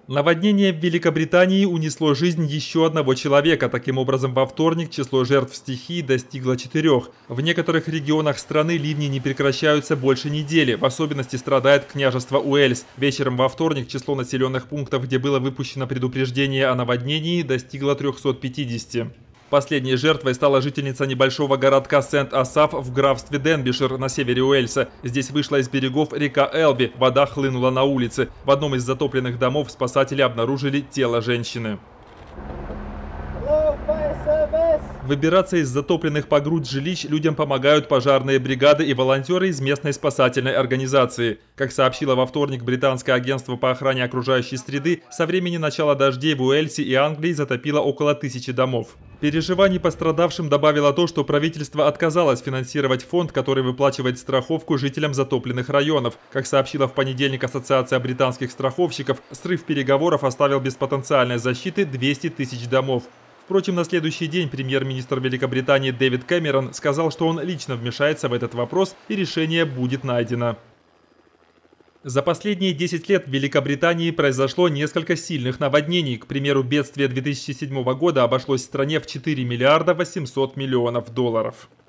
Наводнение в Великобритании унесло жизнь еще одного человека. Таким образом, во вторник число жертв стихии достигло 4. В некоторых регионах страны ливни не прекращаются больше недели. В особенности страдает княжество Уэльс. Вечером во вторник число населенных пунктов, где было выпущено предупреждение о наводнении, достигло 350. Последней жертвой стала жительница небольшого городка Сент-Асаф в графстве Денбишир на севере Уэльса. Здесь вышла из берегов река Элби, вода хлынула на улицы. В одном из затопленных домов спасатели обнаружили тело женщины. Выбираться из затопленных по грудь жилищ людям помогают пожарные бригады и волонтеры из местной спасательной организации. Как сообщило во вторник британское агентство по охране окружающей среды, со времени начала дождей в Уэльсе и Англии затопило около 1000 домов. Переживаний пострадавшим добавило то, что правительство отказалось финансировать фонд, который выплачивает страховку жителям затопленных районов. Как сообщила в понедельник Ассоциация британских страховщиков, срыв переговоров оставил без потенциальной защиты 200 тысяч домов. Впрочем, на следующий день премьер-министр Великобритании Дэвид Кэмерон сказал, что он лично вмешается в этот вопрос и решение будет найдено. За последние 10 лет в Великобритании произошло несколько сильных наводнений. К примеру, бедствие 2007 года обошлось стране в 4 миллиарда 800 миллионов долларов.